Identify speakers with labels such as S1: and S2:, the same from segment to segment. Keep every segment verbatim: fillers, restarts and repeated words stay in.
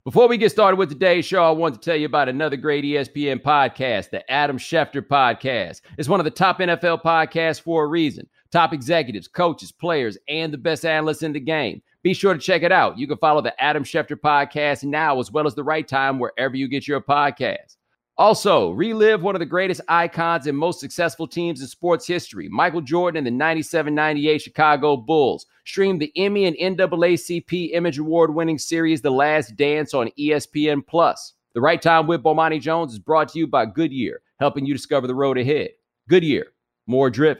S1: Before we get started with today's show, I want to tell you about another great E S P N podcast, the Adam Schefter Podcast. It's one of the top N F L podcasts for a reason. Top executives, coaches, players, and the best analysts in the game. Be sure to check it out. You can follow the Adam Schefter Podcast now, as well as The Right Time, wherever you get your podcasts. Also, relive one of the greatest icons and most successful teams in sports history, Michael Jordan and the ninety-seven ninety-eight Chicago Bulls. Stream the Emmy and N double A C P Image Award-winning series The Last Dance on E S P N plus. The Right Time with Bomani Jones is brought to you by Goodyear, helping you discover the road ahead. Goodyear, more driven.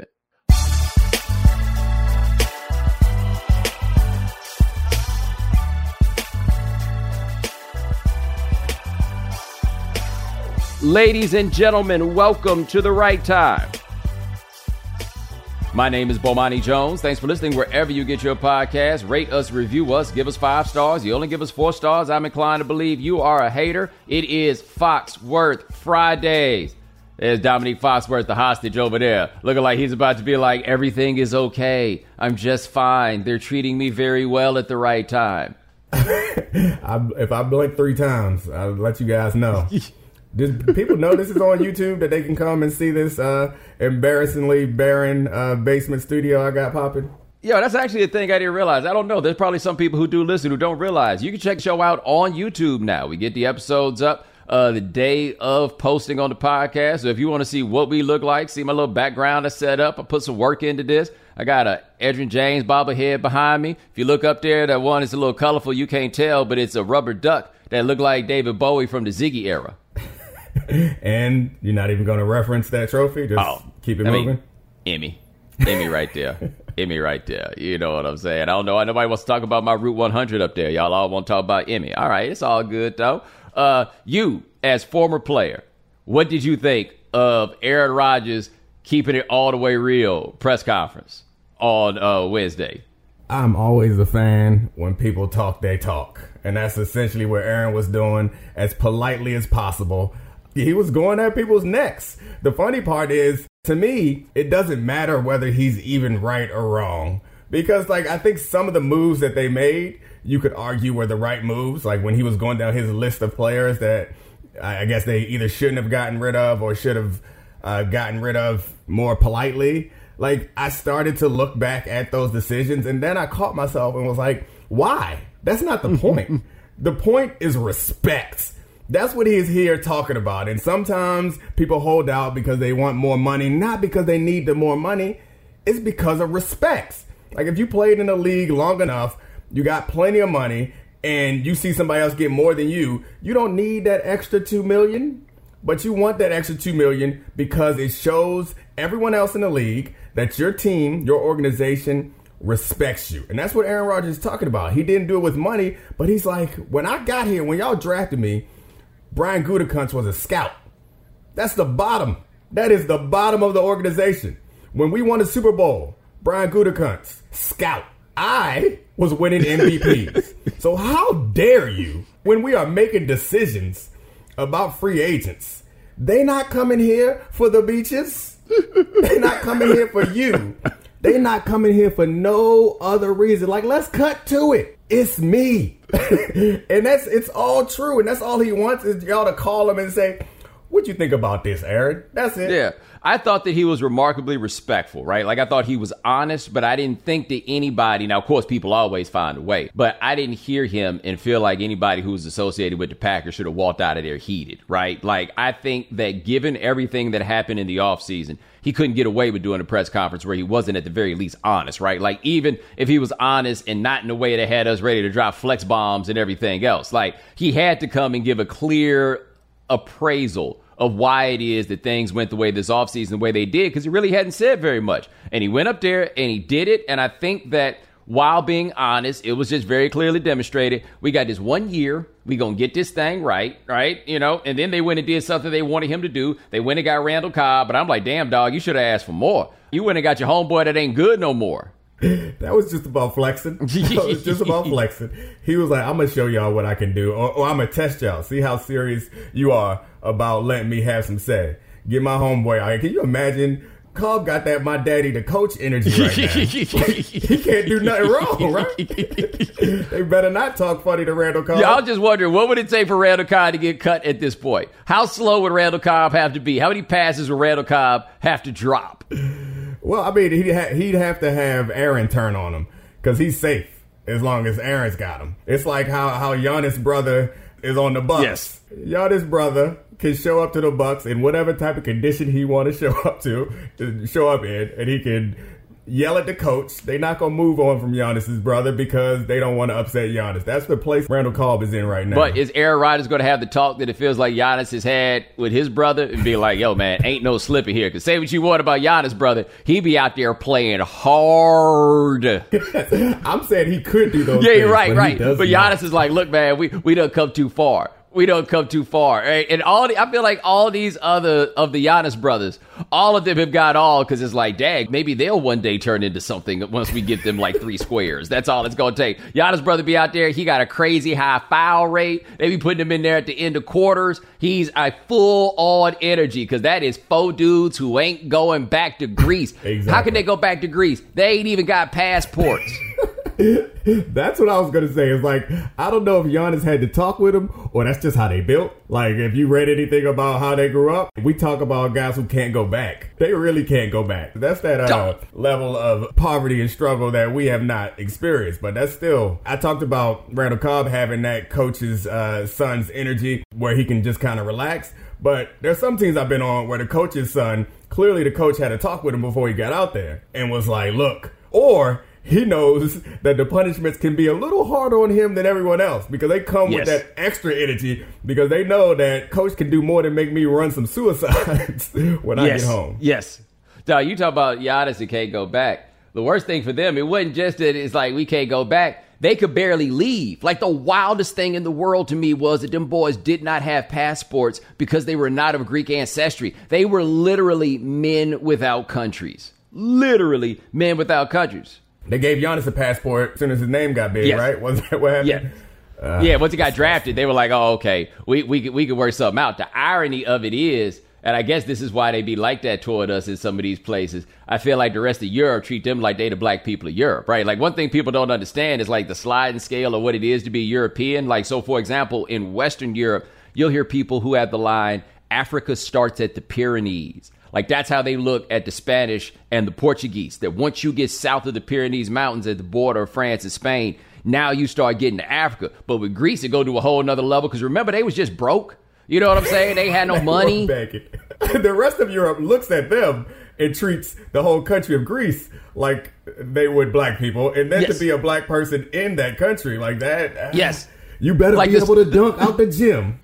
S1: Ladies and gentlemen, welcome to The Right Time. My name is Bomani Jones. Thanks for listening wherever you get your podcast. Rate us, review us, give us five stars. You only give us four stars, I'm inclined to believe you are a hater. It is Foxworth Fridays. There's Dominique Foxworth, the hostage over there, looking like he's about to be like, everything is okay. I'm just fine. They're treating me very well at the right time.
S2: I, if I blink three times, I'll let you guys know. Did people know this is on YouTube, that they can come and see this uh, embarrassingly barren uh, basement studio I got popping?
S1: Yeah, that's actually a thing I didn't realize. I don't know. There's probably some people who do listen who don't realize. You can check the show out on YouTube now. We get the episodes up uh, the day of posting on the podcast. So if you want to see what we look like, see my little background I set up, I put some work into this. I got a Edgerrin James bobblehead behind me. If you look up there, that one is a little colorful. You can't tell, but it's a rubber duck that looked like David Bowie from the Ziggy era.
S2: And you're not even going to reference that trophy? Just oh, keep it I moving?
S1: Mean, Emmy. Emmy right there. Emmy right there. You know what I'm saying? I don't know. Nobody wants to talk about my Route one hundred up there. Y'all all want to talk about Emmy. All right. It's all good, though. Uh, you, as former player, what did you think of Aaron Rodgers keeping it all the way real press conference on uh, Wednesday?
S2: I'm always a fan when people talk, they talk. And that's essentially what Aaron was doing, as politely as possible. He was going at people's necks. The funny part is, to me, it doesn't matter whether he's even right or wrong. Because, like, I think some of the moves that they made, you could argue were the right moves. Like when he was going down his list of players that I guess they either shouldn't have gotten rid of or should have uh, gotten rid of more politely. Like, I started to look back at those decisions, and then I caught myself and was like, why? That's not the point. The point is respect. That's what he is here talking about. And sometimes people hold out because they want more money, not because they need the more money. It's because of respect. Like, if you played in the league long enough, you got plenty of money, and you see somebody else get more than you, you don't need that extra two million dollars, but you want that extra two million dollars because it shows everyone else in the league that your team, your organization respects you. And that's what Aaron Rodgers is talking about. He didn't do it with money, but he's like, when I got here, when y'all drafted me, Brian Gutekunst was a scout. That's the bottom. That is the bottom of the organization. When we won the Super Bowl, Brian Gutekunst, scout. I was winning M V Ps. So how dare you, when we are making decisions about free agents, they not coming here for the beaches? They not coming here for you. They not coming here for no other reason. Like, let's cut to it. It's me. And that's, it's all true. And that's all he wants is y'all to call him and say, what'd you think about this, Aaron? That's it.
S1: Yeah. I thought that he was remarkably respectful, right? Like, I thought he was honest, but I didn't think that anybody, now, of course, people always find a way, but I didn't hear him and feel like anybody who was associated with the Packers should have walked out of there heated, right? Like, I think that given everything that happened in the offseason, he couldn't get away with doing a press conference where he wasn't at the very least honest, right? Like, even if he was honest and not in a way that had us ready to drop flex bombs and everything else, like, he had to come and give a clear appraisal of why it is that things went the way this offseason, the way they did, because he really hadn't said very much. And he went up there and he did it. And I think that while being honest, it was just very clearly demonstrated. We got this one year. We going to get this thing right, right? You know, and then they went and did something they wanted him to do. They went and got Randall Cobb. But I'm like, damn, dog, you should have asked for more. You went and got your homeboy that ain't good no more.
S2: That was just about flexing. That was just about flexing. He was like, I'm going to show y'all what I can do. Or, or I'm going to test y'all. See how serious you are about letting me have some say. Get my homeboy out here. Can you imagine Cobb got that my daddy the coach energy right now. He can't do nothing wrong, right? They better not talk funny to Randall Cobb.
S1: Yeah, I was just wondering, what would it take for Randall Cobb to get cut at this point? How slow would Randall Cobb have to be? How many passes would Randall Cobb have to drop?
S2: Well, I mean, he'd, ha- he'd have to have Aaron turn on him because he's safe as long as Aaron's got him. It's like how, how Giannis' brother is on the Bucks.
S1: Yes.
S2: Giannis' brother can show up to the Bucks in whatever type of condition he want to show up to, show up in, and he can yell at the coach. They not going to move on from Giannis' brother because they don't want to upset Giannis. That's the place Randall Cobb is in right now.
S1: But is Aaron Rodgers going to have the talk that it feels like Giannis has had with his brother and be like, yo, man, ain't no slipping here? Because say what you want about Giannis' brother, he be out there playing hard.
S2: I'm saying he could do those
S1: yeah,
S2: things.
S1: Yeah, right,
S2: but
S1: right. But Giannis not. is like, look, man, we, we done come too far. We don't come too far. Right? And all the, I feel like all these other of the Giannis brothers, all of them have got all because it's like, dang, maybe they'll one day turn into something once we get them like three squares. That's all it's going to take. Giannis' brother be out there. He got a crazy high foul rate. They be putting him in there at the end of quarters. He's a full on energy because that is four dudes who ain't going back to Greece.
S2: Exactly.
S1: How can they go back to Greece? They ain't even got passports.
S2: That's what I was going to say. It's like, I don't know if Giannis had to talk with him or that's just how they built. Like, if you read anything about how they grew up, we talk about guys who can't go back. They really can't go back. That's that uh, level of poverty and struggle that we have not experienced. But that's still, I talked about Randall Cobb having that coach's uh, son's energy where he can just kind of relax. But there's some teams I've been on where the coach's son, clearly the coach had a talk with him before he got out there and was like, look, or he knows that the punishments can be a little harder on him than everyone else because they come yes. with that extra energy because they know that coach can do more than make me run some suicides when
S1: yes.
S2: I get home.
S1: Yes. Now, you talk about Giannis and can't go back. The worst thing for them, it wasn't just that it's like we can't go back. They could barely leave. Like the wildest thing in the world to me was that them boys did not have passports because they were not of Greek ancestry. They were literally men without countries. Literally men without countries.
S2: They gave Giannis a passport as soon as his name got big, yes. right? Wasn't that what happened?
S1: Yeah. Uh, yeah, once he got drafted, they were like, oh, okay, we we could, we could work something out. The irony of it is, and I guess this is why they be like that toward us in some of these places, I feel like the rest of Europe treat them like they the black people of Europe, right? Like one thing people don't understand is like the sliding scale of what it is to be European. Like, so for example, in Western Europe, you'll hear people who have the line, Africa starts at the Pyrenees. Like, that's how they look at the Spanish and the Portuguese, that once you get south of the Pyrenees Mountains at the border of France and Spain, now you start getting to Africa. But with Greece, it go to a whole nother level because remember, they was just broke. You know what I'm saying? They had no money.
S2: The rest of Europe looks at them and treats the whole country of Greece like they would black people. And then yes. to be a black person in that country like that,
S1: yes,
S2: you better like be this- able to dunk out the gym.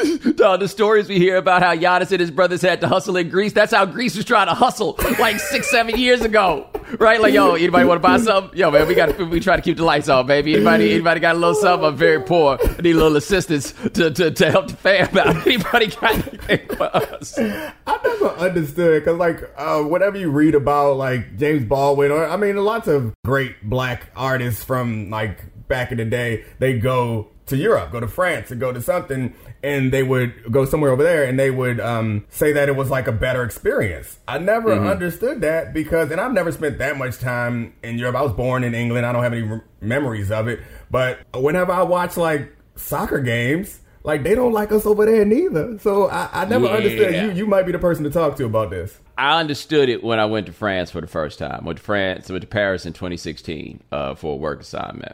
S1: No, the stories we hear about how Giannis and his brothers had to hustle in Greece, that's how Greece was trying to hustle like six, seven years ago. Right? Like, yo, anybody want to buy something? Yo, man, we got we try to keep the lights on, baby. Anybody anybody got a little something? I'm very poor. I need a little assistance to, to, to help the fam out. Anybody got anything for us?
S2: I never understood because, like, uh, whatever you read about, like, James Baldwin, or, I mean, lots of great black artists from, like, back in the day, they go to Europe, go to France, and go to something, and they would go somewhere over there, and they would um, say that it was like a better experience. I never mm-hmm. understood that because, and I've never spent that much time in Europe. I was born in England. I don't have any re- memories of it. But whenever I watch like soccer games, like they don't like us over there neither. So I, I never
S1: yeah.
S2: understood. You, you might be the person to talk to about this.
S1: I understood it when I went to France for the first time. Went to France, went to Paris in twenty sixteen uh, for a work assignment.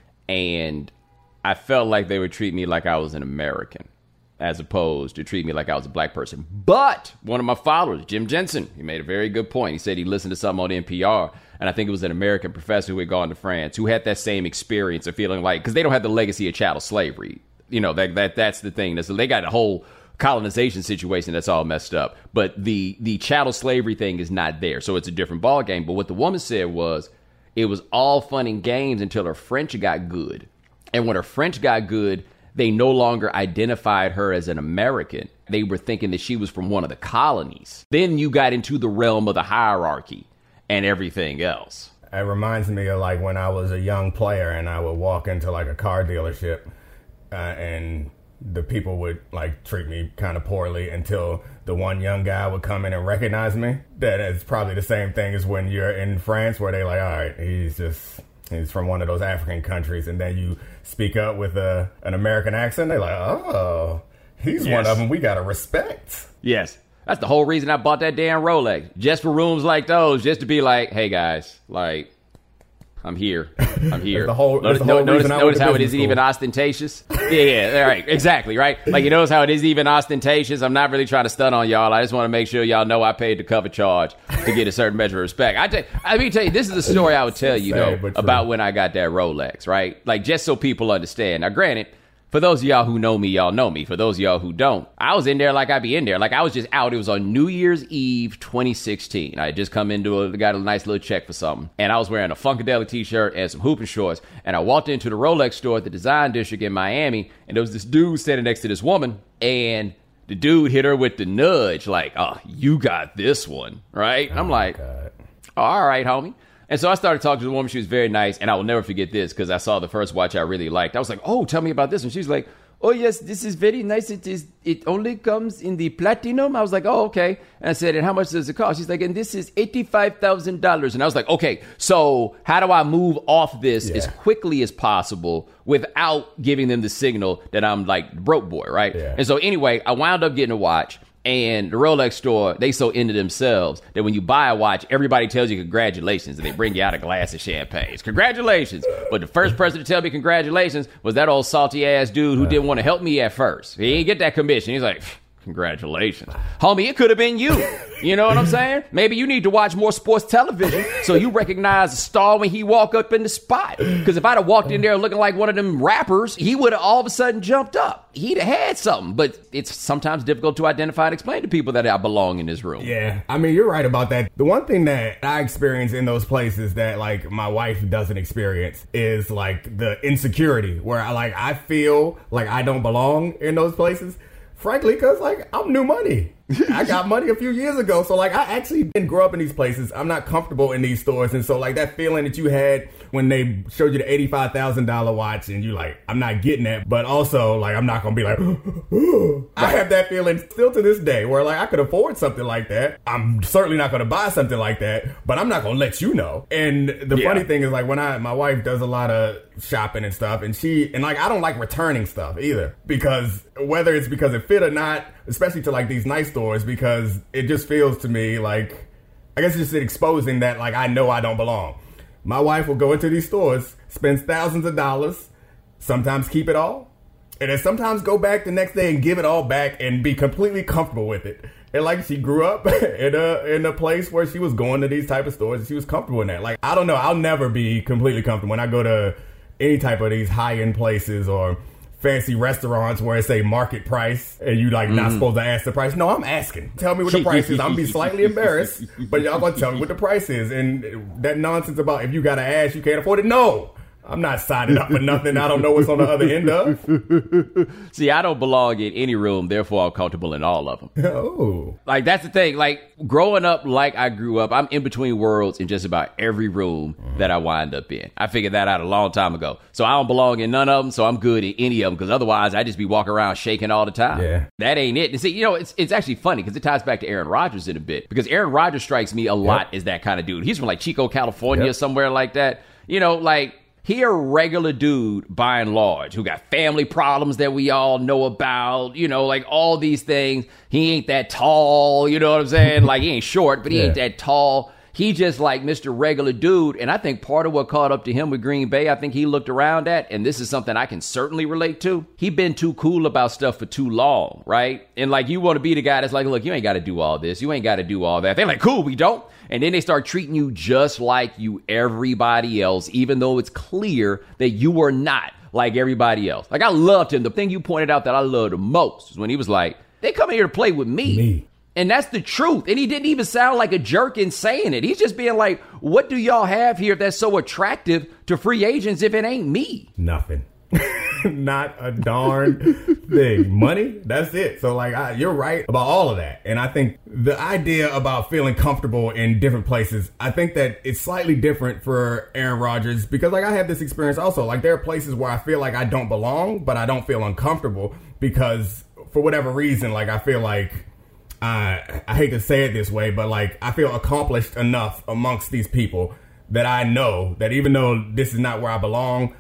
S1: And I felt like they would treat me like I was an American as opposed to treat me like I was a black person. But one of my followers, Jim Jensen, he made a very good point. He said he listened to something on N P R, and I think it was an American professor who had gone to France who had that same experience of feeling like, because they don't have the legacy of chattel slavery. You know, that that that's the thing. That's, they got a whole colonization situation that's all messed up. But the, the chattel slavery thing is not there, so it's a different ballgame. But what the woman said was, it was all fun and games until her French got good. And when her French got good, they no longer identified her as an American. They were thinking that she was from one of the colonies. Then you got into the realm of the hierarchy and everything else.
S2: It reminds me of like when I was a young player and I would walk into like a car dealership uh, and the people would like treat me kind of poorly until the one young guy would come in and recognize me. That is probably the same thing as when you're in France where they like, all right, he's just, he's from one of those African countries. And then you speak up with a, an American accent. They're like, oh, he's yes. one of them we got to respect.
S1: Yes. That's the whole reason I bought that damn Rolex. Just for rooms like those, just to be like, hey guys, like, I'm here. I'm here.
S2: the whole,
S1: notice
S2: the whole
S1: notice, notice how it isn't
S2: school.
S1: even ostentatious. Yeah, yeah, right. Exactly, right? Like, you notice how it isn't even ostentatious? I'm not really trying to stun on y'all. I just want to make sure y'all know I paid the cover charge to get a certain measure of respect. I tell, I mean, tell you, this is the story I would tell you, though, about when I got that Rolex, right? Like, just so people understand. Now, granted, for those of y'all who know me, y'all know me. For those of y'all who don't, I was in there like I be in there. Like I was just out. It was on New Year's Eve, twenty sixteen. I had just come into a, got a nice little check for something. And I was wearing a Funkadelic t-shirt and some hooping shorts. And I walked into the Rolex store at the Design District in Miami. And there was this dude standing next to this woman. And the dude hit her with the nudge. Like, oh, you got this one, right? And I'm like, oh, all right, homie. And so I started talking to the woman. She was very nice. And I will never forget this because I saw the first watch I really liked. I was like, oh, tell me about this one. She was like, oh, yes, this is very nice. It is. It only comes in the platinum. I was like, oh, okay. And I said, and how much does it cost? She's like, and this is eighty-five thousand dollars. And I was like, okay, so how do I move off this yeah. as quickly as possible without giving them the signal that I'm like broke boy, right?
S2: Yeah.
S1: And so anyway, I wound up getting a watch. And the Rolex store, they so into themselves that when you buy a watch, everybody tells you congratulations, and they bring you out a glass of champagne. Congratulations. But the first person to tell me congratulations was that old salty-ass dude who didn't want to help me at first. He didn't get that commission. He's like, congratulations. Homie, it could have been you. You know what I'm saying? Maybe you need to watch more sports television so you recognize a star when he walk up in the spot. Because if I'd have walked in there looking like one of them rappers, he would have all of a sudden jumped up. He'd have had something. But it's sometimes difficult to identify and explain to people that I belong in this room.
S2: Yeah, I mean, you're right about that. The one thing that I experience in those places that, like, my wife doesn't experience is, like, the insecurity where, I like, I feel like I don't belong in those places. Frankly, because, like, I'm new money. I got money a few years ago. So, like, I actually didn't grow up in these places. I'm not comfortable in these stores. And so, like, that feeling that you had when they showed you the eighty-five thousand dollars watch and you like, I'm not getting that. But also, like, I'm not going to be like, right. I have that feeling still to this day where, like, I could afford something like that. I'm certainly not going to buy something like that, but I'm not going to let you know. And the yeah. funny thing is, like, when I, my wife does a lot of shopping and stuff, and she, and like, I don't like returning stuff either, because whether it's because it fit or not, especially to like these nice stores, because it just feels to me like, I guess it's just exposing that, like, I know I don't belong. My wife will go into these stores, spends thousands of dollars, sometimes keep it all, and then sometimes go back the next day and give it all back and be completely comfortable with it. And like, she grew up in a in a place where she was going to these type of stores and she was comfortable in that. Like, I don't know, I'll never be completely comfortable when I go to any type of these high-end places or fancy restaurants where it say market price and you like mm. not supposed to ask the price. No, I'm asking. Tell me what the price is. I'm gonna be slightly embarrassed, but y'all gonna tell me what the price is. And that nonsense about if you gotta ask, you can't afford it. No, I'm not signing up for nothing I don't know what's on the other end of.
S1: See, I don't belong in any room, therefore I'm comfortable in all of them.
S2: Oh.
S1: Like, that's the thing. Like, growing up like I grew up, I'm in between worlds in just about every room mm. that I wind up in. I figured that out a long time ago. So I don't belong in none of them, so I'm good in any of them, because otherwise I just be walking around shaking all the time.
S2: Yeah.
S1: That ain't it. And see, you know, it's it's actually funny because it ties back to Aaron Rodgers in a bit, because Aaron Rodgers strikes me a lot yep. as that kind of dude. He's from like Chico, California, yep. somewhere like that. You know, like, he a regular dude by and large who got family problems that we all know about, you know, like all these things. He ain't that tall, you know what I'm saying? Like, he ain't short, but he yeah. ain't that tall. He just like Mister Regular Dude. And I think part of what caught up to him with Green Bay, I think he looked around at, and this is something I can certainly relate to. He been too cool about stuff for too long, right? And like, you want to be the guy that's like, look, you ain't got to do all this. You ain't got to do all that. They're like, cool, we don't. And then they start treating you just like you everybody else, even though it's clear that you are not like everybody else. Like, I loved him. The thing you pointed out that I loved the most was when he was like, they come here to play with me.
S2: Me.
S1: And that's the truth. And he didn't even sound like a jerk in saying it. He's just being like, what do y'all have here that's so attractive to free agents if it ain't me?
S2: Nothing. Not a darn thing. Money, that's it. So, like, I, you're right about all of that. And I think the idea about feeling comfortable in different places, I think that it's slightly different for Aaron Rodgers because, like, I have this experience also. Like, there are places where I feel like I don't belong, but I don't feel uncomfortable because, for whatever reason, like, I feel like, uh, I hate to say it this way, but, like, I feel accomplished enough amongst these people that I know that even though this is not where I belong,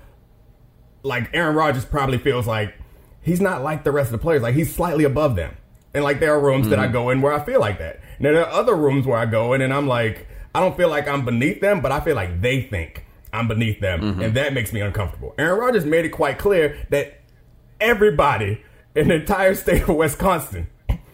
S2: like, Aaron Rodgers probably feels like he's not like the rest of the players. Like, he's slightly above them. And, like, there are rooms mm-hmm. that I go in where I feel like that. And there are other rooms where I go in and I'm like, I don't feel like I'm beneath them, but I feel like they think I'm beneath them. Mm-hmm. And that makes me uncomfortable. Aaron Rodgers made it quite clear that everybody in the entire state of Wisconsin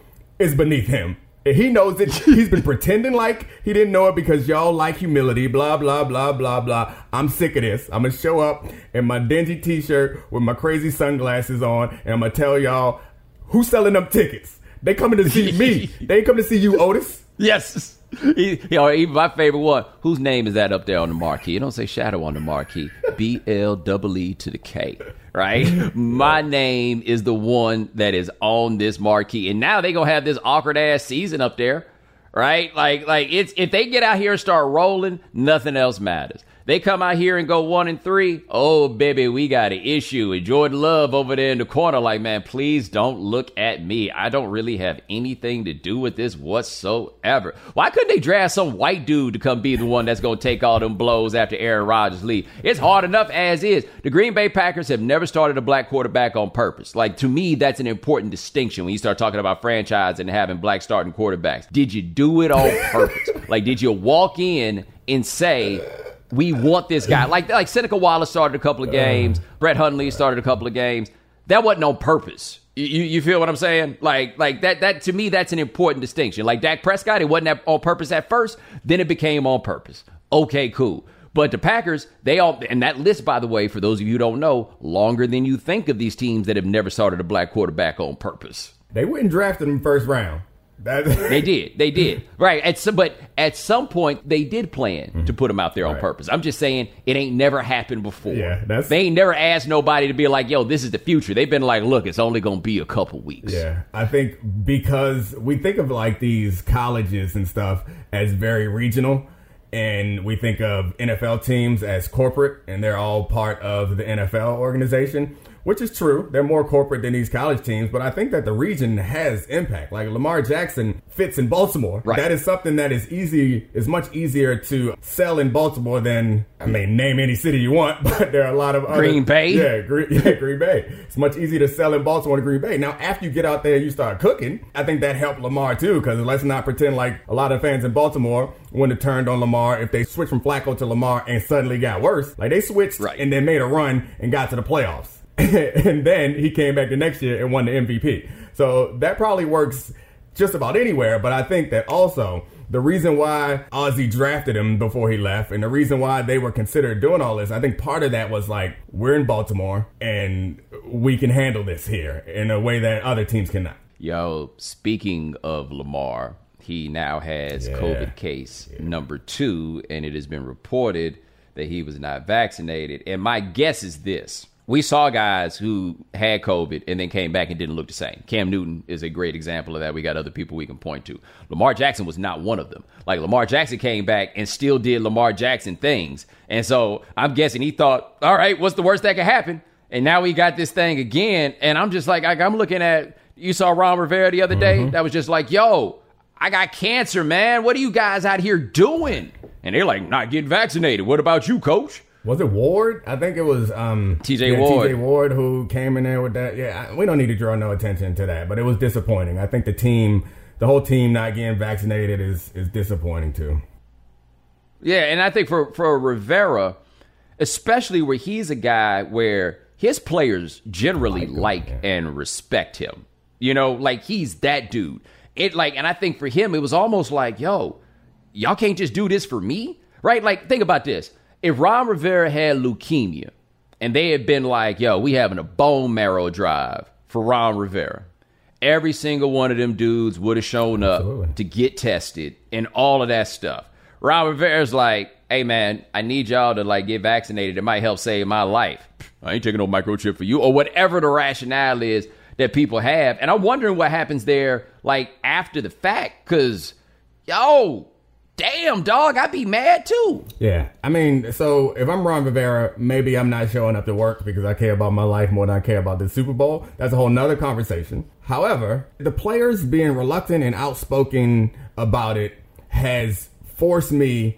S2: is beneath him. And he knows it. He's been pretending like he didn't know it because y'all like humility, blah, blah, blah, blah, blah. I'm sick of this. I'm going to show up in my dingy t-shirt with my crazy sunglasses on, and I'm going to tell y'all who's selling them tickets. They coming to see me. They ain't coming to see you, Otis.
S1: Yes. You know, even my favorite one, whose name is that up there on the marquee? It don't say Shadow on the marquee. B L E E to the K, right? My name is the one that is on this marquee. And now they going to have this awkward-ass season up there, right? Like, like it's if they get out here and start rolling, nothing else matters. They come out here and go one and three. Oh, baby, we got an issue. And Jordan Love over there in the corner like, man, please don't look at me. I don't really have anything to do with this whatsoever. Why couldn't they draft some white dude to come be the one that's going to take all them blows after Aaron Rodgers leave? It's hard enough as is. The Green Bay Packers have never started a black quarterback on purpose. Like, to me, that's an important distinction when you start talking about franchise and having black starting quarterbacks. Did you do it on purpose? Like, did you walk in and say, we want this guy? Like like Seneca Wallace started a couple of games. Brett Hundley started a couple of games. That wasn't on purpose. You, you feel what I'm saying? Like like that that to me, that's an important distinction. Like Dak Prescott, it wasn't on purpose at first. Then it became on purpose. Okay, cool. But the Packers, they all, and that list, by the way, for those of you who don't know, longer than you think of these teams that have never started a black quarterback on purpose.
S2: They went and drafted him first round.
S1: They did. They did. Right. At some, but at some point, they did plan mm-hmm. to put him out there on right. purpose. I'm just saying it ain't never happened before.
S2: Yeah, that's,
S1: they ain't never asked nobody to be like, yo, this is the future. They've been like, look, it's only going to be a couple weeks.
S2: Yeah, I think because we think of like these colleges and stuff as very regional, and we think of N F L teams as corporate, and they're all part of the N F L organization. Which is true. They're more corporate than these college teams, but I think that the region has impact. Like Lamar Jackson fits in Baltimore. Right. That is something that is easy, is much easier to sell in Baltimore than, I mean, name any city you want, but there are a lot of other.
S1: Green Bay?
S2: Yeah, Green, yeah, Green Bay. It's much easier to sell in Baltimore than Green Bay. Now, after you get out there and you start cooking, I think that helped Lamar too, because let's not pretend like a lot of fans in Baltimore wouldn't have turned on Lamar if they switched from Flacco to Lamar and suddenly got worse. Like they switched right. and then made a run and got to the playoffs. And then he came back the next year and won the M V P. So that probably works just about anywhere. But I think that also the reason why Ozzie drafted him before he left and the reason why they were considered doing all this, I think part of that was like, we're in Baltimore and we can handle this here in a way that other teams cannot.
S1: Yo, speaking of Lamar, he now has yeah. COVID case yeah. number two, and it has been reported that he was not vaccinated. And my guess is this. We saw guys who had COVID and then came back and didn't look the same. Cam Newton is a great example of that. We got other people we can point to. Lamar Jackson was not one of them. Like, Lamar Jackson came back and still did Lamar Jackson things. And so I'm guessing he thought, all right, what's the worst that could happen? And now we got this thing again. And I'm just like, I'm looking at, you saw Ron Rivera the other day? Mm-hmm. That was just like, yo, I got cancer, man. What are you guys out here doing? And they're like, not getting vaccinated. What about you, coach?
S2: Was it Ward? I think it was um,
S1: T J
S2: yeah,
S1: Ward.
S2: T J Ward who came in there with that. Yeah, we don't need to draw no attention to that, but it was disappointing. I think the team, the whole team not getting vaccinated is is disappointing too.
S1: Yeah, and I think for, for Rivera, especially where he's a guy where his players generally like, like yeah. and respect him. You know, like he's that dude. It like, and I think for him, it was almost like, yo, y'all can't just do this for me, right? Like, think about this. If Ron Rivera had leukemia and they had been like, yo, we having a bone marrow drive for Ron Rivera, every single one of them dudes would have shown up Absolutely. to get tested and all of that stuff. Ron Rivera's like, hey, man, I need y'all to like get vaccinated. It might help save my life. I ain't taking no microchip for you, or whatever the rationale is that people have. And I'm wondering what happens there like after the fact, because, yo, damn, dog, I'd be mad too.
S2: Yeah. I mean, so if I'm Ron Rivera, maybe I'm not showing up to work because I care about my life more than I care about the Super Bowl. That's a whole nother conversation. However, the players being reluctant and outspoken about it has forced me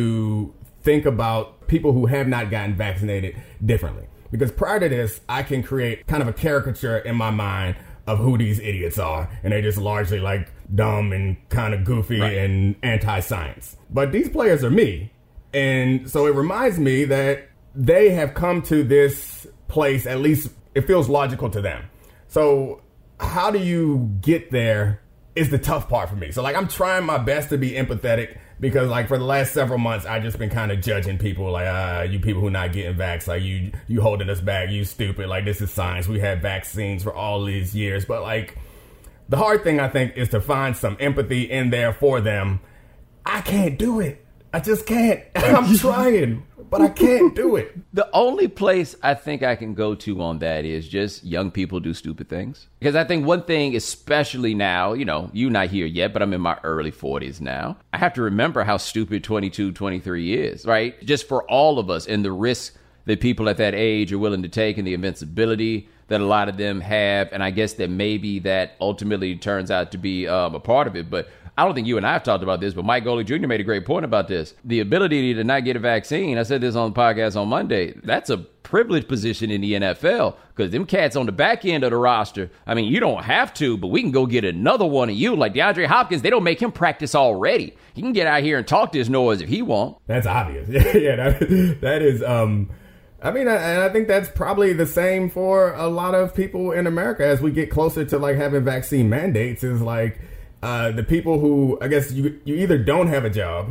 S2: to think about people who have not gotten vaccinated differently. Because prior to this, I can create kind of a caricature in my mind of who these idiots are. And they're just largely like dumb and kind of goofy right. and anti-science. But these players are me. And so it reminds me that they have come to this place, at least it feels logical to them. So how do you get there is the tough part for me. So like I'm trying my best to be empathetic because like for the last several months, I've just been kind of judging people like, uh, you people who not getting vaxxed, like you, you holding us back, you stupid. Like this is science. We had vaccines for all these years. But like the hard thing I think is to find some empathy in there for them. I can't do it. I just can't. I'm trying, but I can't do it.
S1: The only place I think I can go to on that is just young people do stupid things. Because I think one thing, especially now, you know, you're not here yet, but I'm in my early forties now. I have to remember how stupid twenty-two, twenty-three is, right? Just for all of us and the risk that people at that age are willing to take and the invincibility that a lot of them have. And I guess that maybe that ultimately turns out to be um, a part of it. But I don't think you and I have talked about this, but Mike Golic Junior made a great point about this. The ability to not get a vaccine, I said this on the podcast on Monday, that's a privileged position in the N F L because them cats on the back end of the roster, I mean, you don't have to, but we can go get another one of you. Like DeAndre Hopkins, they don't make him practice already. He can get out here and talk this noise if he won't.
S2: That's obvious. yeah, that, that is... um. I mean, and I think that's probably the same for a lot of people in America as we get closer to like having vaccine mandates is like uh, the people who, I guess you you either don't have a job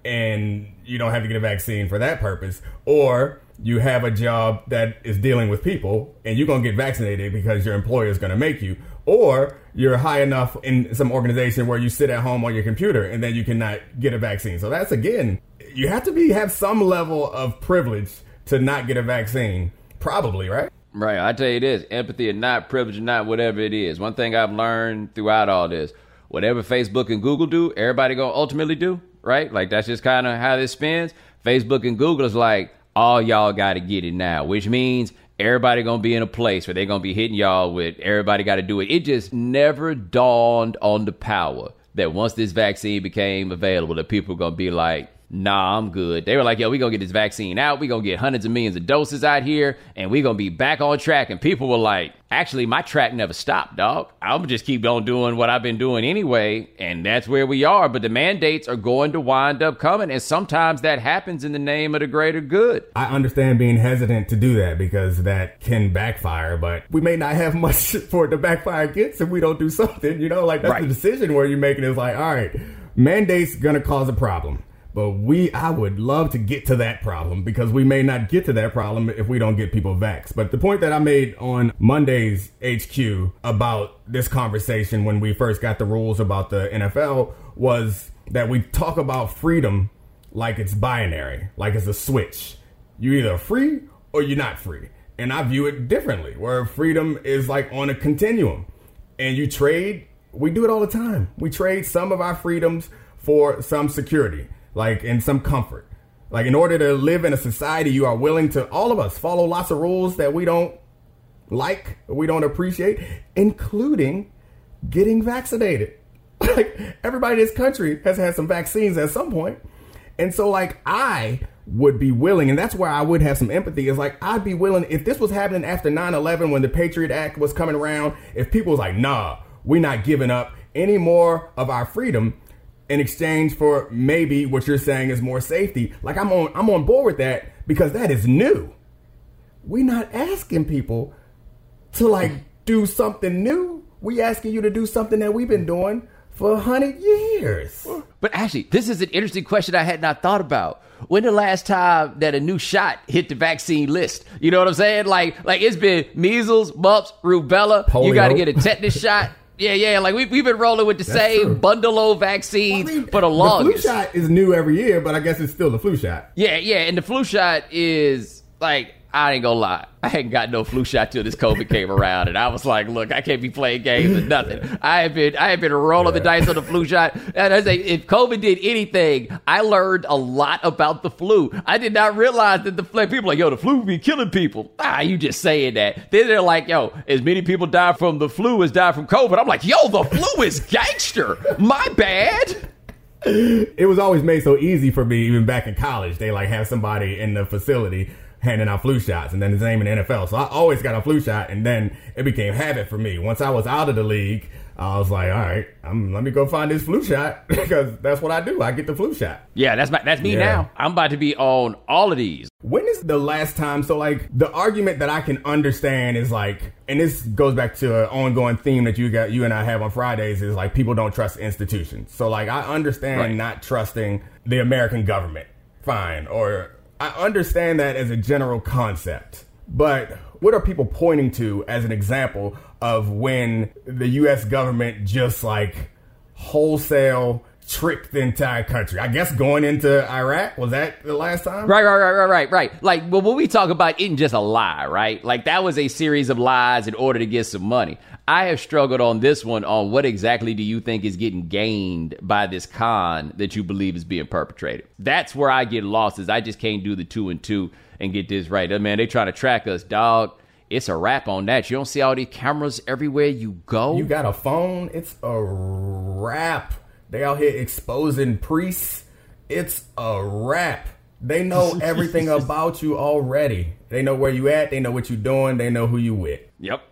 S2: and you don't have to get a vaccine for that purpose, or you have a job that is dealing with people and you're going to get vaccinated because your employer is going to make you, or you're high enough in some organization where you sit at home on your computer and then you cannot get a vaccine. So that's, again, you have to be have some level of privilege to not get a vaccine, probably, right?
S1: Right. I tell you this, empathy or not, privilege or not, whatever it is. One thing I've learned throughout all this, whatever Facebook and Google do, everybody gonna ultimately do, right? Like that's just kind of how this spins. Facebook and Google is like, all y'all got to get it now, which means everybody gonna be in a place where they're gonna be hitting y'all with everybody got to do it. It just never dawned on the power that once this vaccine became available, that people are gonna be like, nah, I'm good. They were like, yo, we gonna get this vaccine out. We gonna get hundreds of millions of doses out here, and we gonna be back on track. And people were like, actually, my track never stopped, dog. I'm just keep on doing what I've been doing anyway, and that's where we are. But the mandates are going to wind up coming, and sometimes that happens in the name of the greater good.
S2: I understand being hesitant to do that because that can backfire, but we may not have much for it to backfire against if we don't do something. You know, like that's right. The decision where you're making is like, all right, mandates gonna cause a problem. But we, I would love to get to that problem because we may not get to that problem if we don't get people vaxxed. But the point that I made on Monday's H Q about this conversation when we first got the rules about the N F L was that we talk about freedom like it's binary, like it's a switch. You're either free or you're not free. And I view it differently, where freedom is like on a continuum. And you trade, we do it all the time. We trade some of our freedoms for some security. Like in some comfort, like in order to live in a society, you are willing to, all of us, follow lots of rules that we don't like, we don't appreciate, including getting vaccinated. Like everybody in this country has had some vaccines at some point. And so like I would be willing, and that's where I would have some empathy, is like I'd be willing, if this was happening after nine eleven when the Patriot Act was coming around, if people was like, nah, we're not giving up any more of our freedom in exchange for maybe what you're saying is more safety. Like I'm on, I'm on board with that because that is new. We're not asking people to like do something new. We asking you to do something that we've been doing for a hundred years.
S1: But actually, this is an interesting question I had not thought about. When the last time that a new shot hit the vaccine list? You know what I'm saying? Like, like it's been measles, mumps, rubella. Polio. You got to get a tetanus shot. Yeah, yeah, like we, we've been rolling with the
S2: That's
S1: same
S2: true.
S1: bundle of vaccines
S2: Well, I mean,
S1: for the longest.
S2: The flu shot is new every year, but I guess it's still the flu shot.
S1: Yeah, yeah, and the flu shot is, like, I ain't gonna lie. I hadn't got no flu shot till this COVID came around, and I was like, look, I can't be playing games or nothing. I have been I have been rolling the dice on the flu shot, and I say, if COVID did anything, I learned a lot about the flu. I did not realize that the flu, people are like, yo, the flu be killing people. Ah, you just saying that. Then they're like, yo, as many people die from the flu as die from COVID. I'm like, yo, the flu is gangster. My bad.
S2: It was always made so easy for me, even back in college. They like have somebody in the facility handing out flu shots, and then his name in the N F L. So I always got a flu shot, and then it became habit for me. Once I was out of the league, I was like, all right, I'm, let me go find this flu shot because that's what I do. I get the flu shot.
S1: Yeah, that's my, that's me
S2: Yeah.
S1: now. I'm about to be on all of these.
S2: When is the last time? So like the argument that I can understand is like, and this goes back to an ongoing theme that you got, you and I have on Fridays, is like people don't trust institutions. So like I understand
S1: Right.
S2: not trusting the American government. Fine. Or I understand that as a general concept, but what are people pointing to as an example of when the U S government just like wholesale tricked the entire country? I guess going into Iraq, was that the last time?
S1: Right, right, right, right, right, right. Like, well, when we talk about it just a lie, right? Like, that was a series of lies in order to get some money. I have struggled on this one on what exactly do you think is getting gained by this con that you believe is being perpetrated. That's where I get lost, is I just can't do the two and two and get this right. Man, they trying to track us, dog. It's a wrap on that. You don't see all these cameras everywhere you go?
S2: You got a phone, it's a wrap. They out here exposing priests. It's a wrap. They know everything about you already. They know where you at. They know what you doing. They know who you with.
S1: Yep.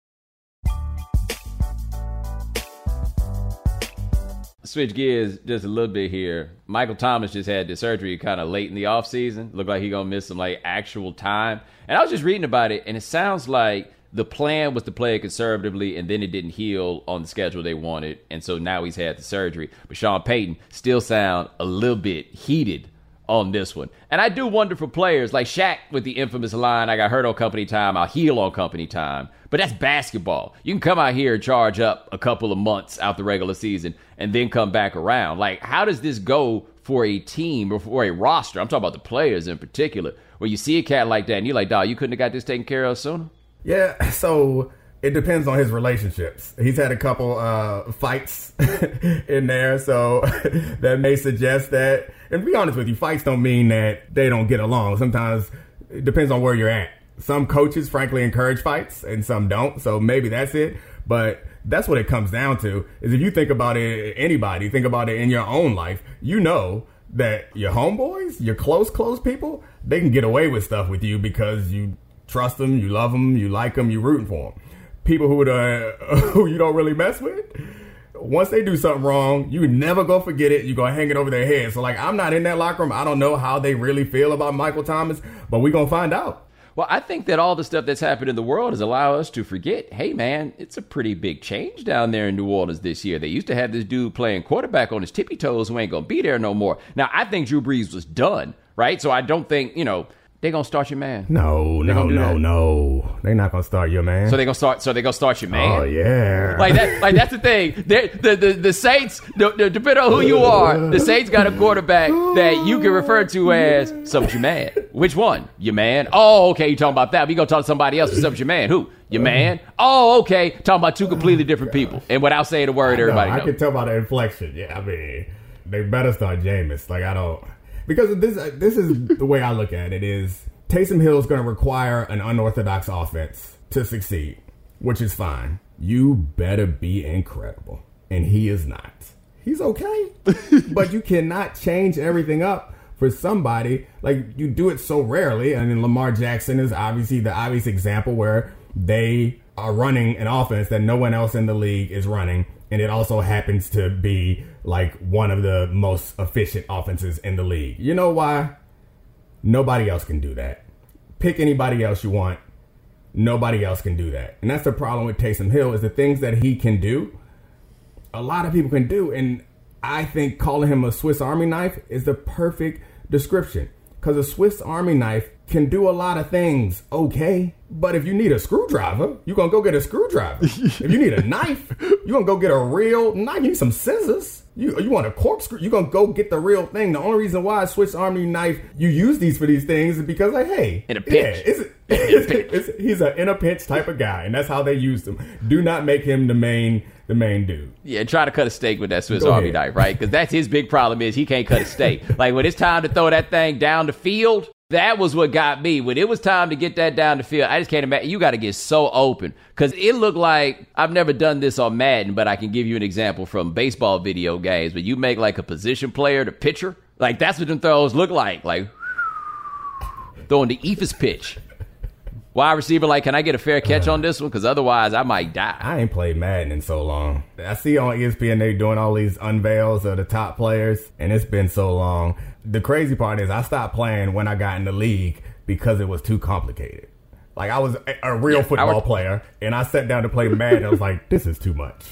S1: Switch gears just a little bit here. Michael Thomas just had the surgery kind of late in the offseason. Looked like he gonna miss some like actual time. And I was just reading about it, and it sounds like the plan was to play it conservatively, and then it didn't heal on the schedule they wanted, and so now he's had the surgery. But Sean Payton still sound a little bit heated on this one. And I do wonder for players like Shaq with the infamous line, I got hurt on company time, I'll heal on company time. But that's basketball. You can come out here and charge up a couple of months out the regular season and then come back around. Like, how does this go for a team or for a roster? I'm talking about the players in particular, where you see a cat like that and you're like, dawg, you couldn't have got this taken care of sooner?
S2: Yeah, so it depends on his relationships. He's had a couple uh, fights in there, so that may suggest that. And to be honest with you, fights don't mean that they don't get along. Sometimes it depends on where you're at. Some coaches, frankly, encourage fights, and some don't. So maybe that's it. But that's what it comes down to, is if you think about it, anybody, think about it in your own life, you know that your homeboys, your close, close people, they can get away with stuff with you because you trust them, you love them, you like them, you rooting for them. People who, uh, who you don't really mess with, once they do something wrong, you never go forget it. You go hang it over their head. So, like, I'm not in that locker room. I don't know how they really feel about Michael Thomas, but we're going to find out.
S1: Well, I think that all the stuff that's happened in the world has allowed us to forget, hey, man, it's a pretty big change down there in New Orleans this year. They used to have this dude playing quarterback on his tippy toes who ain't going to be there no more. Now, I think Drew Brees was done, right? So I don't think, you know, they're going to start your man.
S2: No, no, no,
S1: that.
S2: no. They're not going to start your man.
S1: So they're going to start So they're going to start your man?
S2: Oh, yeah.
S1: Like that. Like that's the thing. They're, the, the, the Saints, the, the, depending on who you are, the Saints got a quarterback that you can refer to as, so's your man. Which one? Your man? Oh, okay, you talking about that. We going to talk to somebody else. So's your man. Who? Your man? Oh, okay. Talking about two completely different people. And without saying a word, everybody
S2: I
S1: knows.
S2: I can tell by the inflection. Yeah, I mean, they better start Jameis. Like, I don't... Because this, this is the way I look at it is Taysom Hill is going to require an unorthodox offense to succeed, which is fine. You better be incredible. And he is not. He's okay. But you cannot change everything up for somebody. Like, you do it so rarely. I mean, Lamar Jackson is obviously the obvious example where they are running an offense that no one else in the league is running. And it also happens to be like one of the most efficient offenses in the league. You know why? Nobody else can do that. Pick anybody else you want. Nobody else can do that. And that's the problem with Taysom Hill, is the things that he can do, a lot of people can do. And I think calling him a Swiss Army knife is the perfect description. Because a Swiss Army knife can do a lot of things okay. But if you need a screwdriver, you're going to go get a screwdriver. If you need a knife, you're going to go get a real knife. You need some scissors. You you want a corkscrew, you're going to go get the real thing. The only reason why a Swiss Army knife, you use these for these things is because, like, hey.
S1: In a pinch.
S2: Yeah, it's, it's, it's, it's, he's an in a pinch type of guy, and that's how they used him. Do not make him the main the main dude.
S1: Yeah, try to cut a steak with that Swiss
S2: Go
S1: Army
S2: ahead.
S1: knife, right? Because that's his big problem is he can't cut a steak. Like, when it's time to throw that thing down the field, that was what got me. When it was time to get that down the field, I just can't imagine. You got to get so open. Because it looked like, I've never done this on Madden, but I can give you an example from baseball video games. But you make like a position player, the pitcher. Like, that's what them throws look like. Like, throwing the Ephus pitch. Wide receiver, like, can I get a fair catch on this one? Because otherwise, I might die.
S2: I ain't played Madden in so long. I see on E S P N they doing all these unveils of the top players, and it's been so long. The crazy part is I stopped playing when I got in the league because it was too complicated. Like, I was a, a real
S1: Yeah,
S2: football
S1: I re-
S2: player, and I sat down to play Madden. I was like, this is too much.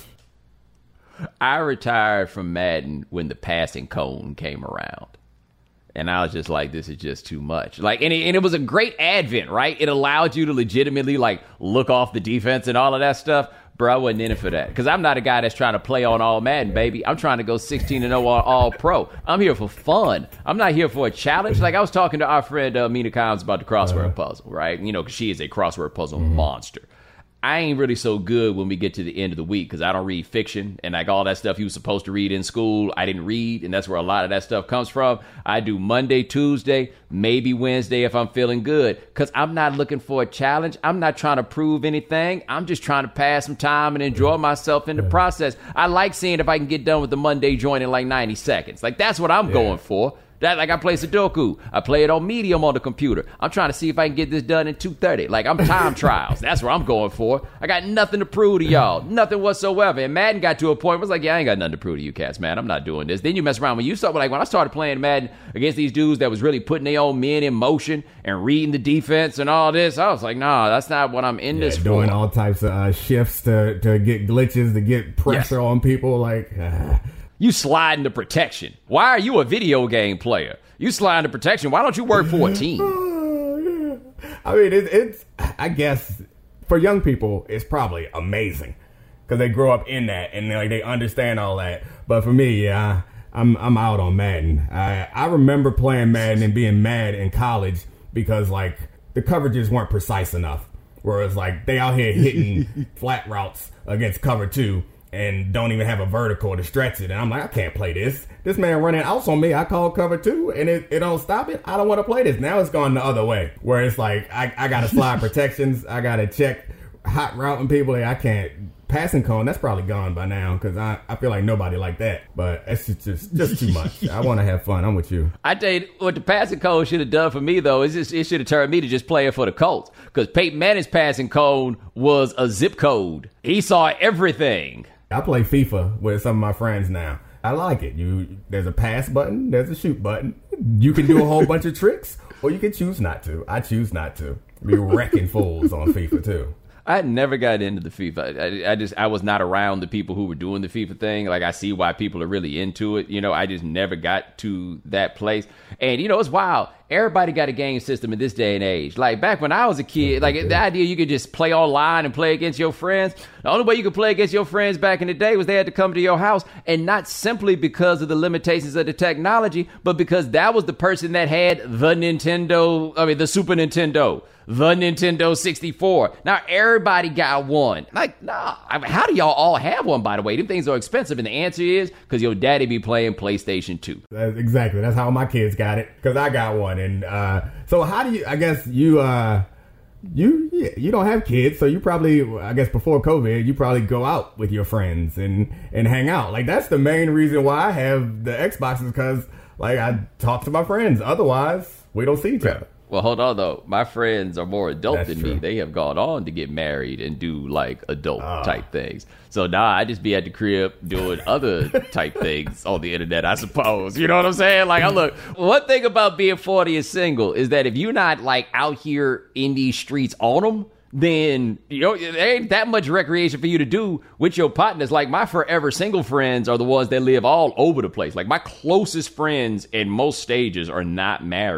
S1: I retired from Madden when the passing cone came around. And I was just like, this is just too much. Like, and it, and it was a great advent, right? It allowed you to legitimately, like, look off the defense and all of that stuff. Bro, I wasn't in it for that. Because I'm not a guy that's trying to play on all Madden, baby. I'm trying to go sixteen and oh on all pro. I'm here for fun. I'm not here for a challenge. Like, I was talking to our friend uh, Mina Kimes about the crossword uh-huh. puzzle, right? You know, because she is a crossword puzzle mm-hmm. monster. I ain't really so good when we get to the end of the week because I don't read fiction and like all that stuff you was supposed to read in school. I didn't read, and that's where a lot of that stuff comes from. I do Monday, Tuesday, maybe Wednesday if I'm feeling good because I'm not looking for a challenge. I'm not trying to prove anything. I'm just trying to pass some time and enjoy myself in the process. I like seeing if I can get done with the Monday joint in like ninety seconds. Like, that's what I'm yeah. going for. That, like, I play Sudoku. I play it on Medium on the computer. I'm trying to see if I can get this done in two thirty. Like, I'm time trials. That's what I'm going for. I got nothing to prove to y'all. Nothing whatsoever. And Madden got to a point where it's like, yeah, I ain't got nothing to prove to you cats, man. I'm not doing this. Then you mess around. When you start, like, when I started playing Madden against these dudes that was really putting their own men in motion and reading the defense and all this, I was like, nah, that's not what I'm in
S2: yeah,
S1: this for.
S2: Doing all types of uh, shifts to, to get glitches, to get pressure yes. on people. Like, uh.
S1: You slide into protection. Why are you a video game player? You slide into protection. Why don't you work for a team?
S2: Oh, yeah. I mean, it, it's, I guess, for young people, it's probably amazing because they grow up in that and like they understand all that. But for me, yeah, I'm I'm out on Madden. I, I remember playing Madden and being mad in college because, like, the coverages weren't precise enough. Whereas, like, they out here hitting flat routes against cover two and don't even have a vertical to stretch it. And I'm like, I can't play this. This man running outs on me. I call cover two, and it, it don't stop it. I don't want to play this. Now it's gone the other way, where it's like, I, I got to slide protections. I got to check hot routing people. I can't. Passing cone, that's probably gone by now, because I, I feel like nobody like that. But it's just just, just too much. I want to have fun. I'm with you.
S1: I tell you, what the passing cone should have done for me, though, is just, it should have turned me to just play it for the Colts. Because Peyton Manning's passing cone was a zip code. He saw everything.
S2: I play FIFA with some of my friends now. I like it. You There's a pass button. There's a shoot button. You can do a whole bunch of tricks, or you can choose not to. I choose not to. Be wrecking fools on FIFA, too.
S1: I never got into the FIFA. I, I just, I was not around the people who were doing the FIFA thing. Like, I see why people are really into it. You know, I just never got to that place. And, you know, it's wild. Everybody got a game system in this day and age. Like, back when I was a kid, like, the idea you could just play online and play against your friends. The only way you could play against your friends back in the day was they had to come to your house. And not simply because of the limitations of the technology, but because that was the person that had the Nintendo, I mean, the Super Nintendo. The Nintendo sixty-four. Now everybody got one. Like, nah. I mean, how do y'all all have one, by the way? Them things are expensive. And the answer is because your daddy be playing PlayStation two.
S2: That's exactly. That's how my kids got it. Because I got one. And uh, so how do you, I guess you, uh, you, you don't have kids. So you probably, I guess before COVID, you probably go out with your friends and, and hang out. Like, that's the main reason why I have the Xbox, is because, like, I talk to my friends. Otherwise, we don't see each other.
S1: Well, hold on, though. My friends are more adult
S2: That's
S1: than
S2: true.
S1: me. They have gone on to get married and do, like, adult
S2: uh.
S1: type things. So now I just be at the crib doing other type things on the internet, I suppose. You know what I'm saying? Like, I look, one thing about being forty and single is that if you're not, like, out here in these streets on them, then, you know, there ain't that much recreation for you to do with your partners. Like, my forever single friends are the ones that live all over the place. Like, my closest friends in most stages are not married.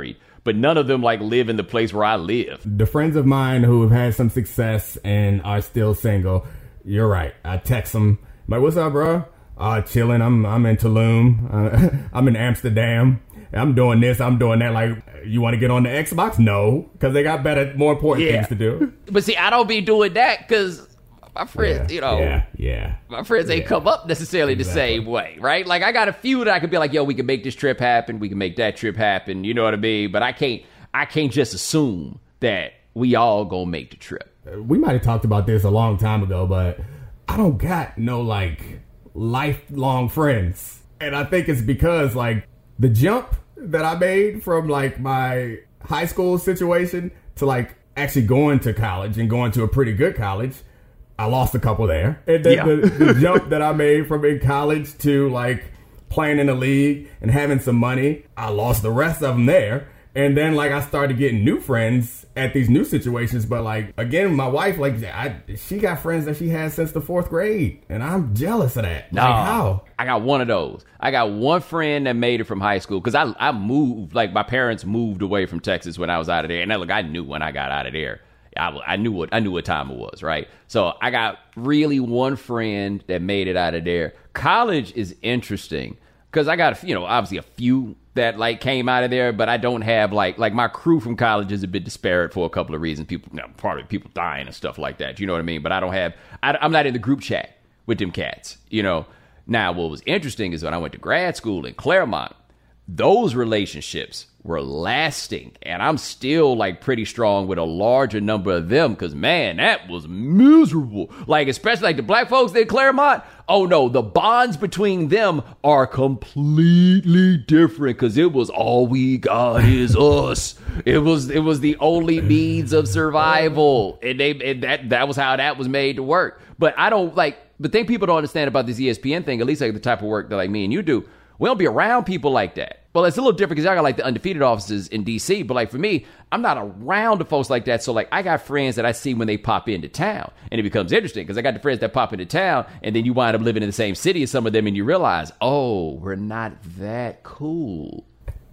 S1: but none of them like live in the place where I live.
S2: The friends of mine who have had some success and are still single, you're right. I text them, like, what's up, bro? Uh, chilling. I'm I'm in Tulum. Uh, I'm in Amsterdam. I'm doing this. I'm doing that. Like, you want to get on the Xbox? No, because they got better, more important
S1: yeah.
S2: things to do.
S1: But see, I don't be doing that because my friends,
S2: yeah,
S1: you know,
S2: yeah, yeah.
S1: my friends ain't
S2: yeah.
S1: come up necessarily
S2: exactly.
S1: the same way, right? Like, I got a few that I could be like, yo, we can make this trip happen. We can make that trip happen. You know what I mean? But I can't, I can't just assume that we all gonna make the trip.
S2: We might have talked about this a long time ago, but I don't got no, like, lifelong friends. And I think it's because, like, the jump that I made from, like, my high school situation to, like, actually going to college and going to a pretty good college, I lost a couple there. And then
S1: yeah.
S2: the, the jump that I made from in college to, like, playing in the league and having some money, I lost the rest of them there. And then, like, I started getting new friends at these new situations. But, like, again, my wife, like, I, she got friends that she had since the fourth grade. And I'm jealous of that.
S1: No,
S2: like, how?
S1: I got one of those. I got one friend that made it from high school. Because I, I moved, like, my parents moved away from Texas when I was out of there. And, look, I knew when I got out of there. I, I knew what I knew what time it was, right? So I got really one friend that made it out of there. College is interesting. Because I got, you know, obviously a few that, like, came out of there, but I don't have, like, like my crew from college is a bit disparate for a couple of reasons. People, you know, probably people dying and stuff like that. You know what I mean? But I don't have, I, I'm not in the group chat with them cats, you know? Now, what was interesting is when I went to grad school in Claremont, those relationships were lasting. And I'm still, like, pretty strong with a larger number of them because, man, that was miserable. Like, especially, like, the black folks in Claremont, oh, no, the bonds between them are completely different because it was all we got is us. It was it was the only means of survival. And, they, and that, that was how that was made to work. But I don't, like, the thing people don't understand about this E S P N thing, at least, like, the type of work that, like, me and you do, we don't be around people like that. Well, it's a little different because I got, like, the undefeated offices in D C. But, like, for me, I'm not around the folks like that. So, like, I got friends that I see when they pop into town. And it becomes interesting because I got the friends that pop into town. And then you wind up living in the same city as some of them. And you realize, oh, we're not that cool.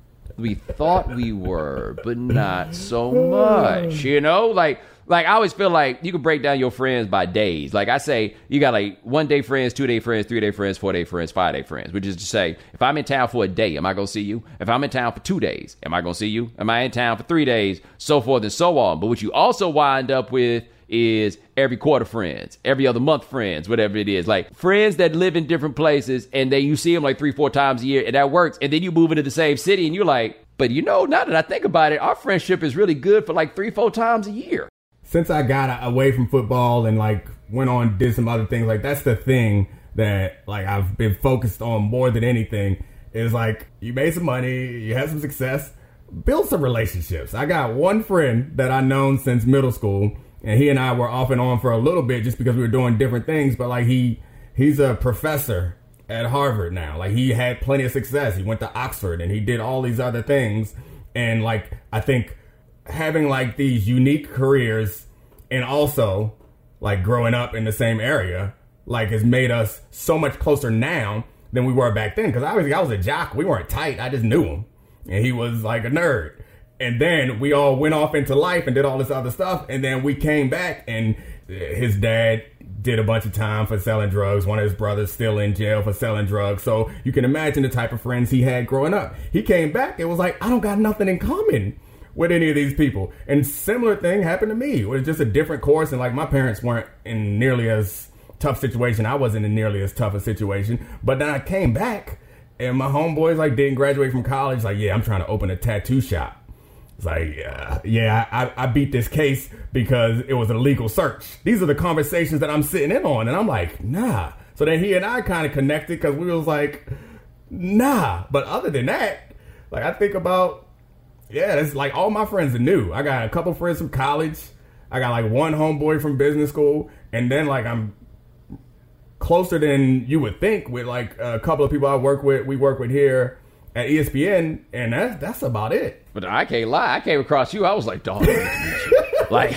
S1: We thought we were, but not so much. You know, like... Like, I always feel like you can break down your friends by days. Like, I say, you got, like, one-day friends, two-day friends, three-day friends, four-day friends, five-day friends, which is to say, if I'm in town for a day, am I going to see you? If I'm in town for two days, am I going to see you? Am I in town for three days? So forth and so on. But what you also wind up with is every quarter friends, every other month friends, whatever it is. Like, friends that live in different places, and then you see them, like, three, four times a year, and that works. And then you move into the same city, and you're like, but you know, now that I think about it, our friendship is really good for, like, three, four times a year.
S2: Since I got away from football and, like, went on, did some other things, like, that's the thing that, like, I've been focused on more than anything is, like, you made some money, you had some success, build some relationships. I got one friend that I've known since middle school, and he and I were off and on for a little bit just because we were doing different things, but, like, he he's a professor at Harvard now. Like, he had plenty of success. He went to Oxford, and he did all these other things, and, like, I think having, like, these unique careers and also, like, growing up in the same area, like, has made us so much closer now than we were back then. Because obviously I was a jock. We weren't tight. I just knew him. And he was, like, a nerd. And then we all went off into life and did all this other stuff. And then we came back and his dad did a bunch of time for selling drugs. One of his brothers still in jail for selling drugs. So you can imagine the type of friends he had growing up. He came back. It was like, I don't got nothing in common with any of these people. And similar thing happened to me. It was just a different course. And, like, my parents weren't in nearly as tough situation. I wasn't in nearly as tough a situation. But then I came back and my homeboys, like, didn't graduate from college. Like, yeah, I'm trying to open a tattoo shop. It's like, yeah, yeah, I, I beat this case because it was a legal search. These are the conversations that I'm sitting in on. And I'm like, nah. So then he and I kind of connected because we was like, nah. But other than that, like, I think about, yeah, it's like all my friends are new. I got a couple friends from college. I got, like, one homeboy from business school. And then, like, I'm closer than you would think with, like, a couple of people I work with, we work with here at E S P N. And that's, that's about it.
S1: But I can't lie. I came across you. I was like, dog, nice to meet you. Like,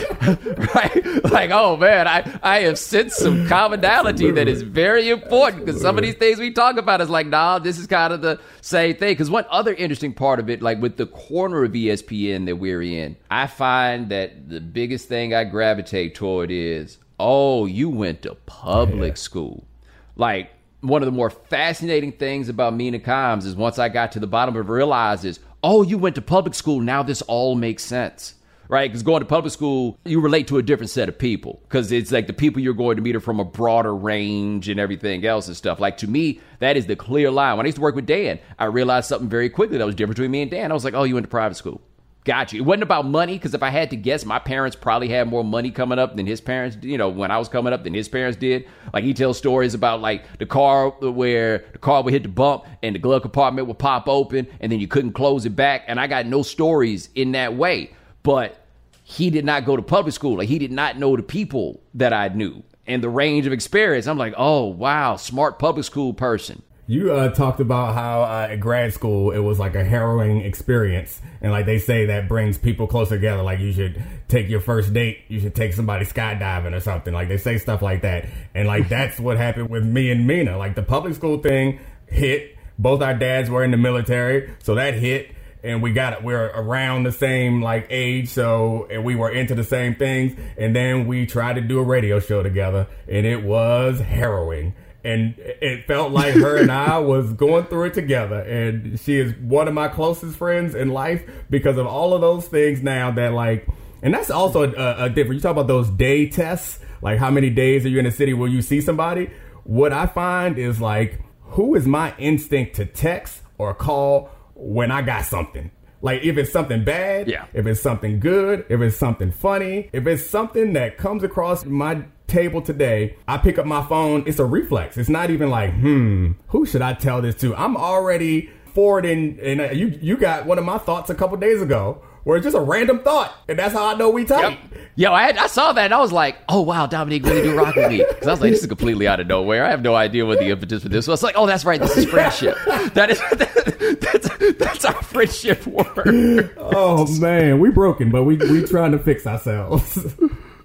S1: right? Like, oh man, I, I have sensed some commonality that is very important because some of these things we talk about is like, nah, this is kind of the same thing. Because one other interesting part of it, like with the corner of E S P N that we're in, I find that the biggest thing I gravitate toward is, oh, you went to public yeah. school. Like, one of the more fascinating things about Mina Kimes is once I got to the bottom of it, realized is, oh, you went to public school. Now this all makes sense, right? Because going to public school, you relate to a different set of people because it's like the people you're going to meet are from a broader range and everything else and stuff. Like, to me, that is the clear line. When I used to work with Dan, I realized something very quickly that was different between me and Dan. I was like, oh, you went to private school. Got you. It wasn't about money, because if I had to guess, my parents probably had more money coming up than his parents, you know, when I was coming up than his parents did. Like, he tells stories about, like, the car where the car would hit the bump and the glove compartment would pop open and then you couldn't close it back. And I got no stories in that way. But he did not go to public school. Like, he did not know the people that I knew and the range of experience. I'm like, oh, wow, smart public school person.
S2: You uh, talked about how uh, at grad school it was like a harrowing experience, and like they say that brings people closer together. Like, you should take your first date, you should take somebody skydiving or something. Like, they say stuff like that, and like that's what happened with me and Mina. Like, the public school thing hit. Both our dads were in the military, so that hit, and we got we're around the same like age, so and we were into the same things. And then we tried to do a radio show together, and it was harrowing. And it felt like her and I was going through it together. And she is one of my closest friends in life because of all of those things now that like, and that's also a, a different, you talk about those day tests, like how many days are you in a city where you see somebody? What I find is like, who is my instinct to text or call when I got something? Like, if it's something bad,
S1: yeah.
S2: if it's something good, if it's something funny, if it's something that comes across my table today, I pick up my phone. It's a reflex. It's not even like, hmm, who should I tell this to? I'm already forwarding, and uh, you you got one of my thoughts a couple days ago where it's just a random thought, and that's how I know we tight.
S1: Yep. Yo, I, had, I saw that, and I was like, oh, wow, Dominique really do rock with me. Because I was like, this is completely out of nowhere. I have no idea what the impetus for this was. Like, oh, that's right, this is friendship. That is, that, that's, that's our friendship word.
S2: Oh, man, we broken, but we we trying to fix ourselves.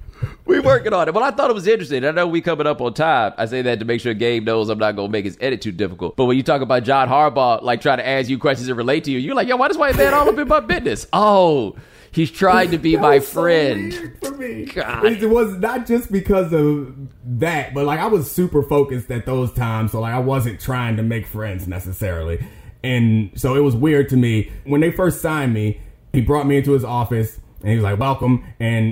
S1: We working on it. Well, I thought it was interesting. I know we coming up on time. I say that to make sure Gabe knows I'm not going to make his edit too difficult. But when you talk about John Harbaugh, like trying to ask you questions that relate to you, you're like, yo, why does white man all up in my business? Oh, he's trying to be my friend.
S2: So weird for me.
S1: God.
S2: It was not just because of that, but like I was super focused at those times. So like I wasn't trying to make friends necessarily. And so it was weird to me. When they first signed me, he brought me into his office and he was like, welcome. And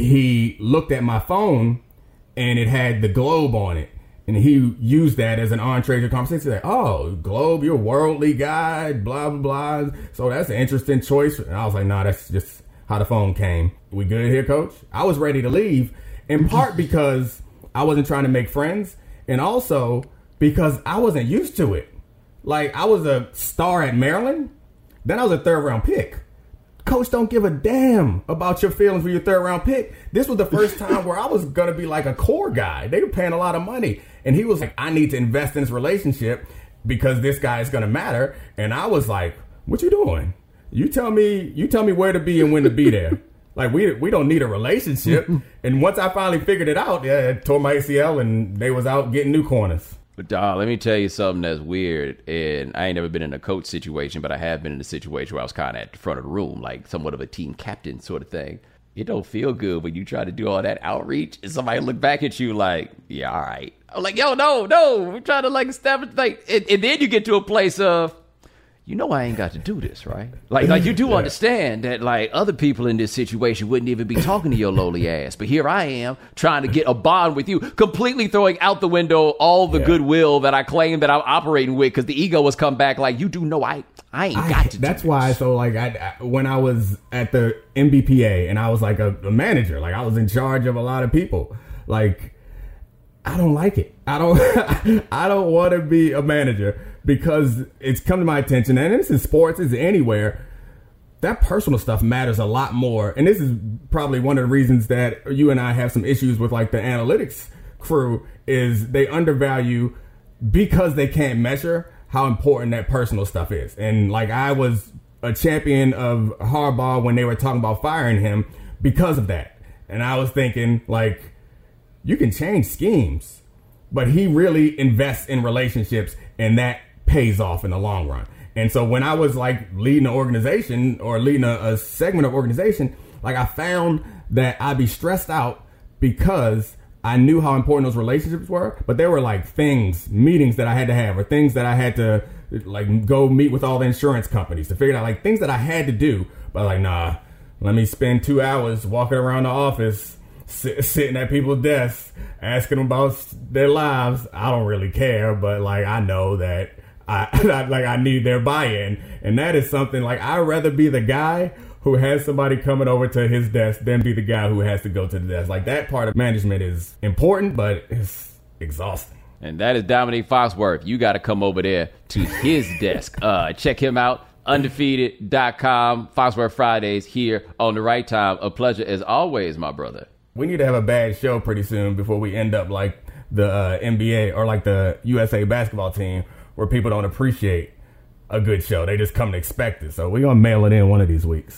S2: he looked at my phone and it had the globe on it. And he used that as an entree to conversation. Like, oh, Globe, you're a worldly guy, blah, blah, blah. So that's an interesting choice. And I was like, nah, that's just how the phone came. We good here, coach? I was ready to leave, in part because I wasn't trying to make friends, and also because I wasn't used to it. Like, I was a star at Maryland, then I was a third round pick. Coach don't give a damn about your feelings for your third round pick. This was the first time where I was going to be like a core guy. They were paying a lot of money. And he was like, I need to invest in this relationship because this guy is going to matter. And I was like, what you doing? You tell me, you tell me where to be and when to be there. Like, we we don't need a relationship. And once I finally figured it out, yeah, I tore my A C L and they was out getting new corners.
S1: But dog, let me tell you something that's weird. And I ain't never been in a coach situation, but I have been in a situation where I was kind of at the front of the room, like somewhat of a team captain sort of thing. It don't feel good when you try to do all that outreach and somebody look back at you like, yeah, all right. I'm like, yo, no, no. We're trying to like establish, like, and, and then you get to a place of, you know, I ain't got to do this, right? Like, like you do yeah. understand that, like, other people in this situation wouldn't even be talking to your lowly ass. But here I am trying to get a bond with you, completely throwing out the window all the yeah. goodwill that I claim that I'm operating with because the ego has come back like, you do know I, I ain't got I, to
S2: That's
S1: do
S2: why,
S1: this.
S2: so, like, I, I, when I was at the M B P A and I was, like, a, a manager, like, I was in charge of a lot of people, like, I don't like it. I don't, I don't want to be a manager. Because it's come to my attention, and it's in sports, it's anywhere, that personal stuff matters a lot more. And this is probably one of the reasons that you and I have some issues with like the analytics crew is they undervalue because they can't measure how important that personal stuff is. And like I was a champion of Harbaugh when they were talking about firing him because of that. And I was thinking, like, you can change schemes, but he really invests in relationships, and that pays off in the long run. And so when I was like leading an organization or leading a, a segment of organization, like I found that I'd be stressed out because I knew how important those relationships were, but there were like things, meetings that I had to have, or things that I had to like go meet with all the insurance companies to figure out, like things that I had to do. But like, nah, let me spend two hours walking around the office, sit, sitting at people's desks, asking them about their lives. I don't really care, but like I know that I like I need their buy-in, and that is something like I'd rather be the guy who has somebody coming over to his desk than be the guy who has to go to the desk. Like that part of management is important, but it's exhausting.
S1: And that is Dominique Foxworth. You got to come over there to his desk. Uh, check him out, undefeated dot com. Foxworth Fridays here on The Right Time. A pleasure as always, my brother.
S2: We need to have a bad show pretty soon before we end up like the uh, N B A or like the U S A basketball team, where people don't appreciate a good show. They just come to expect it. So we're going to mail it in one of these weeks.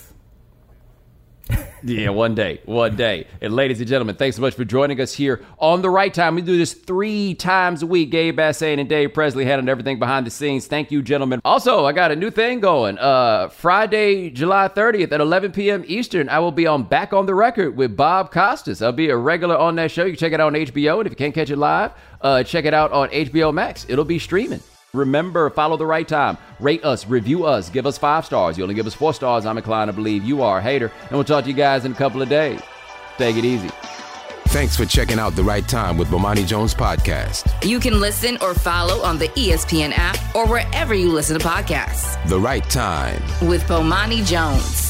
S1: Yeah, one day, one day. And ladies and gentlemen, thanks so much for joining us here on The Right Time. We do this three times a week. Gabe Bassane and Dave Presley handling everything behind the scenes. Thank you, gentlemen. Also, I got a new thing going. Uh, Friday, July thirtieth at eleven p.m. Eastern, I will be on Back on the Record with Bob Costas. I'll be a regular on that show. You can check it out on H B O. And if you can't catch it live, uh, check it out on H B O Max. It'll be streaming. Remember, follow The Right Time. Rate us, review us, give us five stars. You only give us four stars, I'm inclined to believe you are a hater. And we'll talk to you guys in a couple of days. Take it easy.
S3: Thanks for checking out The Right Time with Bomani Jones Podcast.
S4: You can listen or follow on the E S P N app or wherever you listen to podcasts.
S3: The Right Time
S4: with Bomani Jones.